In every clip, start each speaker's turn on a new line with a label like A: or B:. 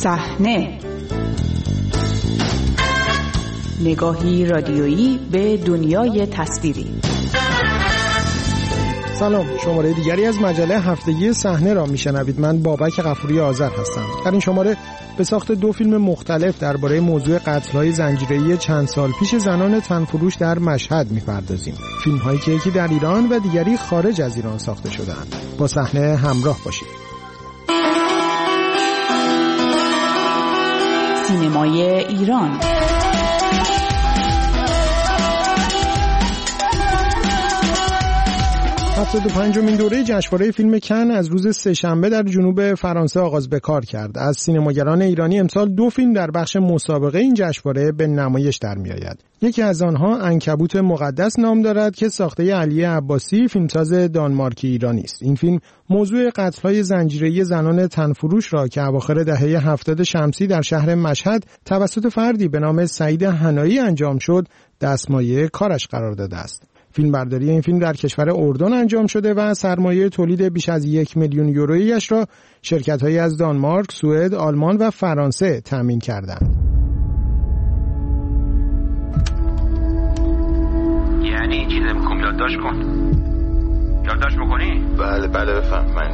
A: صحنه، نگاهی رادیویی به دنیای تصویری.
B: سلام، شماره دیگری از مجله هفتگی صحنه را میشنوید. من بابک غفوری آذر هستم. در این شماره به ساخت دو فیلم مختلف درباره موضوع قتل‌های زنجیره‌ای چند سال پیش زنان تنفروش در مشهد می‌پردازیم. فیلم‌هایی که یکی در ایران و دیگری خارج از ایران ساخته شده‌اند. با صحنه همراه باشید.
A: سینمای ایران.
B: پنجمین دوره جشنواره فیلم کن از روز سه‌شنبه در جنوب فرانسه آغاز به کار کرد. از سینماگران ایرانی امسال دو فیلم در بخش مسابقه این جشنواره به نمایش در می‌آید. یکی از آنها عنکبوت مقدس نام دارد که ساخته علی عباسی، فیلمساز دانمارکی ایرانی است. این فیلم موضوع قتل‌های زنجیره‌ای زنان تنفروش را که اواخر دهه 70 شمسی در شهر مشهد توسط فردی به نام سعید حنایی انجام شد، دستمایه کارش قرار داده است. فیلمبرداری این فیلم در کشور اردن انجام شده و سرمایه تولید بیش از 1 میلیون یورویی‌اش را شرکت‌هایی از دانمارک، سوئد، آلمان و فرانسه تامین کردند.
C: یعنی این چیزه میخوام یادداشت کن. یادداشت بکنی؟
D: بله بفهم. من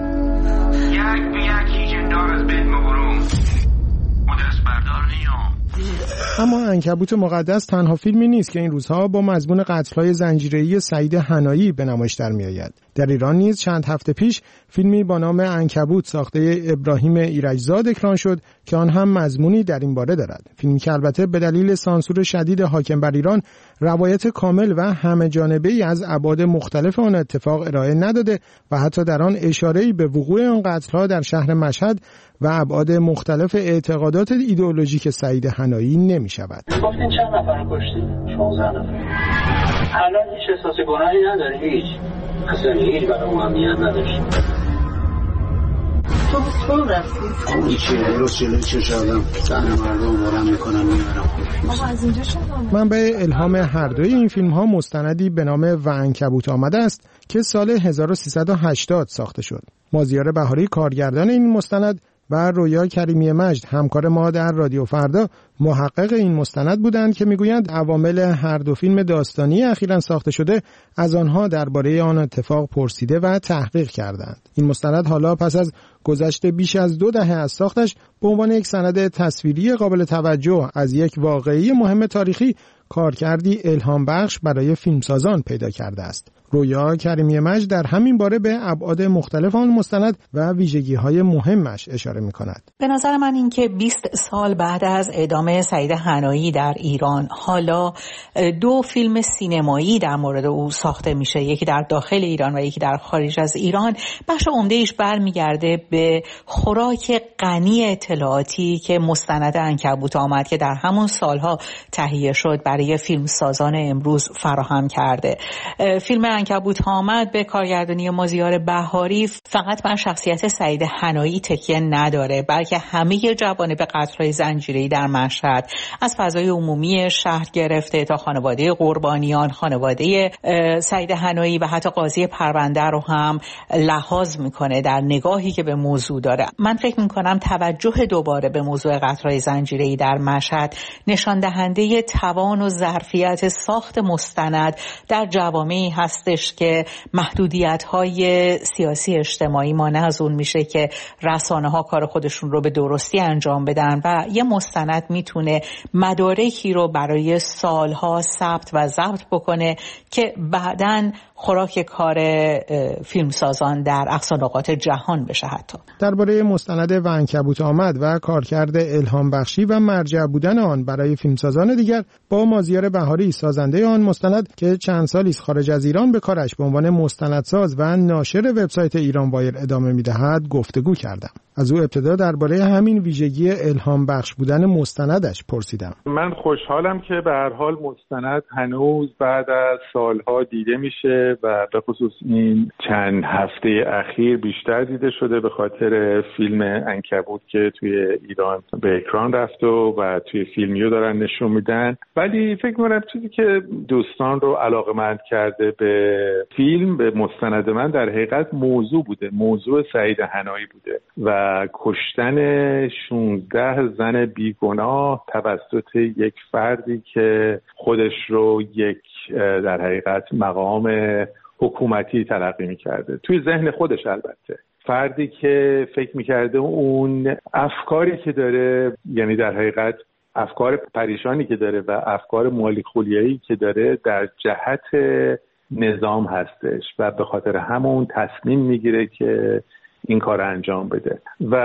C: یک هیچ دار از بیت مبروم مدرس بردار نیام.
B: اما عنکبوت مقدس تنها فیلمی نیست که این روزها با مضمون قتل‌های زنجیره‌ای سعید حنایی به نمایش در می‌آید. در ایران نیز چند هفته پیش فیلمی با نام عنکبوت ساخته ابراهیم ایرجزاد اکران شد که آن هم مضمونی در این باره دارد. فیلمی که البته به دلیل سانسور شدید حاکم بر ایران روایت کامل و همه جانبه‌ای از ابعاد مختلف آن اتفاق ارائه نداده و حتی در آن اشاره‌ای به وقوع آن قتل‌ها در شهر مشهد و ابعاد مختلف اعتقادات ایدئولوژیک سعید حنایی نمی‌شود.
E: گفتین چند نفر کشتید؟ 16 نفر. الان هیچ احساس گناهی نداری؟ هیچ. اصلا هیچ برای اون امنیت نداشت.
F: تو رفتی؟
G: هیچی درست جلوی چشادم زن مردم بارم میکنن میبرم.
F: آقا از اینجا شد؟
B: منبع الهام هر دوی این فیلم ها مستندی به نام و عنکبوت آمده است که سال 1380 ساخته شد. مازیار بهاری کارگردان این مستند و رویا کریمی مجد همکار ما در رادیو فردا محقق این مستند بودند که میگویند عوامل هر دو فیلم داستانی اخیراً ساخته شده از آنها درباره آن اتفاق پرسیده و تحقیق کردند. این مستند حالا پس از گذشت بیش از 2 دهه از ساختش به عنوان یک سند تصویری قابل توجه از یک واقعه مهم تاریخی کارکردی الهام بخش برای فیلمسازان پیدا کرده است. رویا کریمی مجد در همین باره به ابعاد مختلف آن مستند و ویژگی‌های مهمش اشاره می‌کند.
H: به نظر من این که 20 سال بعد از اعدام سعید حنایی در ایران حالا 2 فیلم سینمایی در مورد او ساخته میشه، یکی در داخل ایران و یکی در خارج از ایران، بخش عمده‌ایش برمیگرده به خوراک غنی اطلاعاتی که مستند عنکبوت آمد که در همون سالها تهیه شد برای فیلمسازان امروز فراهم کرده. فیلم عنکبوت آمد به کارگردانی مازیار بهاری فقط بر شخصیت سعید حنایی تکیه نداره، بلکه همه جوانب قتل‌های زنجیره‌ای در مشهد از فضای عمومی شهر گرفته تا خانواده قربانیان، خانواده سعید حنایی و حتی قاضی پرونده رو هم لحاظ میکنه در نگاهی که به موضوع داره. من فکر میکنم توجه دوباره به موضوع قتل‌های زنجیره‌ای در مشهد نشان دهنده توان و ظرفیت ساخت مستند در جوامعی هستش که محدودیت‌های سیاسی اجتماعی مانع از اون میشه که رسانه‌ها کار خودشون رو به درستی انجام بدن و یه مستند میتونه مدارکی رو برای سالها ثبت و ضبط بکنه که بعداً خوراک کار فیلمسازان در اقصا نقاط جهان بشه. حتی
B: درباره مستند و عنکبوت آمد و کارکرد الهام بخشی و مرجع بودن آن برای فیلمسازان دیگر با مازیار بهاری سازنده آن مستند که چند سالی است خارج از ایران به کارش به عنوان مستندساز و ناشر وبسایت ایران وایر ادامه میدهد گفتگو کردم. از او ابتدا درباره همین ویژگی الهام بخش بودن مستندش پرسیدم.
I: من خوشحالم که به هر حال مستند هنوز بعد از سالها دیده میشه و به خصوص این چند هفته اخیر بیشتر دیده شده به خاطر فیلم عنکبوت که توی ایران به اکران رفت و توی فیلمیو دارن نشون میدن. ولی فکر می‌کنم چیزی که دوستان رو علاقه‌مند کرده به فیلم، به مستند من، در حقیقت موضوع بوده، موضوع سعید حنایی بوده و و کشتن 16 زن بیگناه توسط یک فردی که خودش رو یک در حقیقت مقام حکومتی تلقی می‌کرده، توی ذهن خودش البته. فردی که فکر می‌کرده اون افکاری که داره، یعنی در حقیقت افکار پریشانی که داره و افکار مالیخولیایی که داره در جهت نظام هستش و به خاطر همون تصمیم میگیره که این کار انجام بده.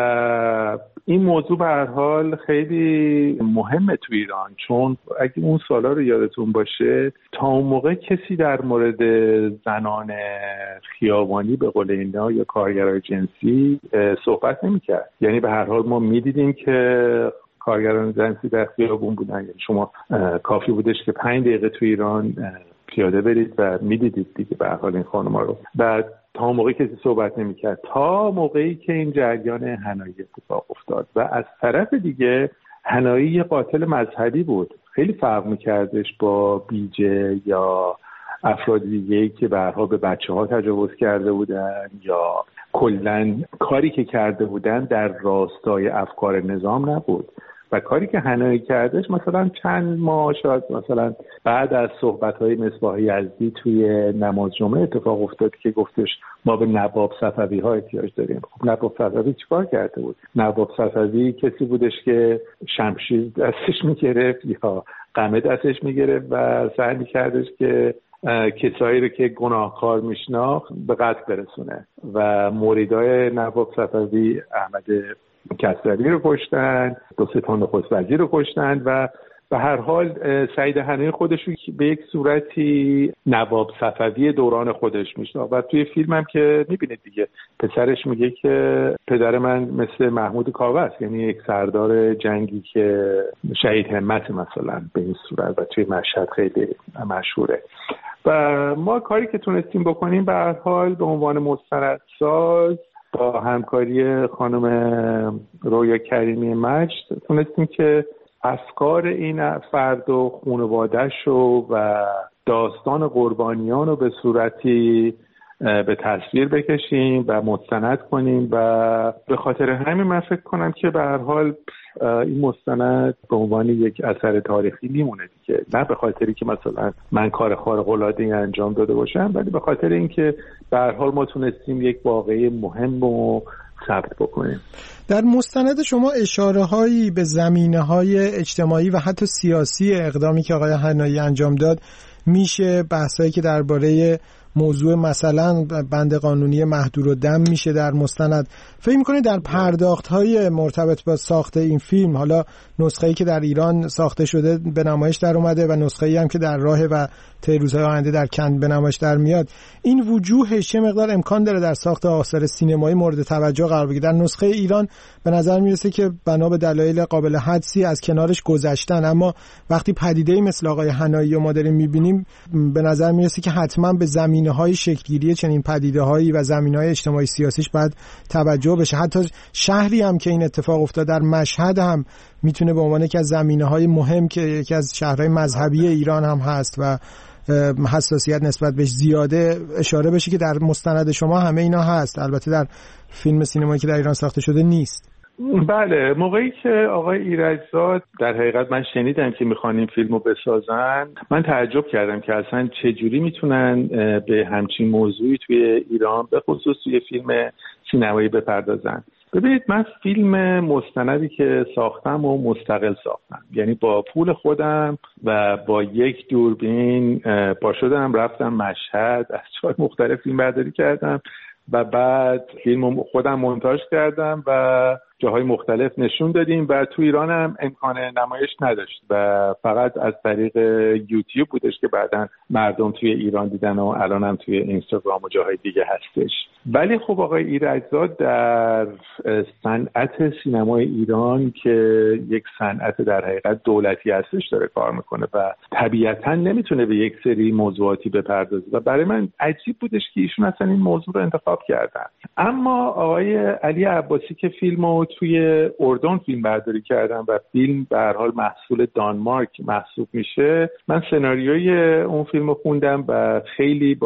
I: و این موضوع به هر حال خیلی مهمه تو ایران، چون اگه اون سالا رو یادتون باشه تا اون موقع کسی در مورد زنان خیابانی به قول اینا یا کارگرای جنسی صحبت نمی‌کرد. یعنی به هر حال ما می‌دیدیم که کارگران جنسی در خیابون بودن. یعنی شما کافی بودش که 5 دقیقه تو ایران پیاده برید و میدیدید دیگه به هر حال این خانم‌ها رو. بعد تا موقعی کسی صحبت نمی‌کرد تا موقعی که این جریان حنایی اتفاق افتاد. و از طرف دیگه حنایی یه قاتل مذهبی بود، خیلی فرق می‌کردش با بیجه یا افراد دیگه‌ای که به هر حال به بچه‌ها تجاوز کرده بودن یا کلاً کاری که کرده بودن در راستای افکار نظام نبود. و کاری که حنایی کردش مثلا چند ماه شاید مثلا بعد از صحبت‌های مصباح یزدی توی نماز جمعه اتفاق افتاد که گفتش ما به نواب صفوی‌ها احتیاج داریم. خب نواب صفوی چیکار کرده بود؟ نواب صفوی کسی بودش که شمشیر دستش می‌گرفت یا قمه دستش می‌گرفت و سعی می‌کردش که کسایی رو که گناهکار میشناخت به قتل برسونه. و مریدای نواب صفوی احمد کسروی رو کشتن، 2-3 تا نخست وزیر رو کشتن و به هر حال سعید حنایی خودش رو به یک صورتی نواب صفوی دوران خودش میشناخت. و توی فیلم هم که میبینید دیگه پسرش میگه که پدر من مثل محمود کاوه است، یعنی یک سردار جنگی که شهید همت مثلا به این صورت و توی مشهد خیلی مشهوره. و ما کاری که تونستیم بکنیم به هر حال به عنوان مستندساز با همکاری خانم رویا کریمی مجد تونستیم که افکار این فرد و خانواده‌ش و داستان قربانیان رو به صورتی به تصویر بکشیم و مستند کنیم. و به خاطر همین من فکر کنم که به هر حال این مستند به عنوان یک اثر تاریخی میمونه دیگه، نه به خاطری که مثلا من کار خارق‌العاده‌ای انجام داده باشم، ولی به خاطر اینکه به هر حال ما تونستیم یک واقعه مهم رو ثبت بکنیم.
B: در مستند شما اشاره‌هایی به زمینه‌های اجتماعی و حتی سیاسی اقدامی که آقای حنایی انجام داد میشه، بحثایی که درباره موضوع مثلا بند قانونی محدودالدم میشه در مستند. فکر می‌کنید در پرداخت‌های مرتبط با ساخت این فیلم، حالا نسخه‌ای که در ایران ساخته شده به نمایش در اومده و نسخه‌ای هم که در راه و طی روزهای آینده در کن به نمایش در میاد، این وجوهش چه مقدار امکان داره در ساخت آثار سینمایی مورد توجه قرار بگیره؟ در نسخه ایران به نظر میرسه که بنا به دلایل قابل حدسی از کنارش گذشتن، اما وقتی پدیده‌ای مثل آقای حنایی رو ما داریم می‌بینیم به نظر میرسه که حتما به زمینه‌های شکل‌گیری چنین پدیده‌هایی و زمینه‌های اجتماعی سیاسیش باید توجه بشه. حتی شهری هم که این اتفاق افتاد در مشهد هم میتونه به عنوان یکی از زمینه‌های مهم که یکی از شهرهای مذهبی ایران هم هست و حساسیت نسبت بهش زیاده اشاره بشه که در مستند شما همه اینا هست، البته در فیلم سینمایی که در ایران ساخته شده نیست.
I: بله، موقعی که آقای ایرجزاد در حقیقت من شنیدم که میخوان این فیلمو بسازن، من تعجب کردم که اصلا چجوری میتونن به همچین موضوعی توی ایران به خصوص توی فیلم سینمایی بپردازن. ببینید، من فیلم مستندی که ساختم و مستقل ساختم، یعنی با پول خودم و با یک دوربین پا شدم رفتم مشهد، از جای مختلف فیلم برداری کردم و بعد فیلم خودم مونتاژ کردم و جاهای مختلف نشون دادیم و تو ایران هم امکان نمایش نداشت و فقط از طریق یوتیوب بودش که بعداً مردم توی ایران دیدن و الان هم توی اینستاگرام و جاهای دیگه هستش. ولی خب آقای ایرجزاد در صنعت سینمای ایران که یک صنعت در حقیقت دولتی هستش داره کار میکنه و طبیعتاً نمیتونه به یک سری موضوعاتی بپردازه و برای من عجیب بودش که ایشون اصلا این موضوع رو انتخاب کردن. اما آقای علی عباسی که فیلمو توی اردن فیلم برداری کردن و فیلم به هر حال محصول دانمارک محسوب میشه، من سناریوی اون فیلمو خوندم و خیلی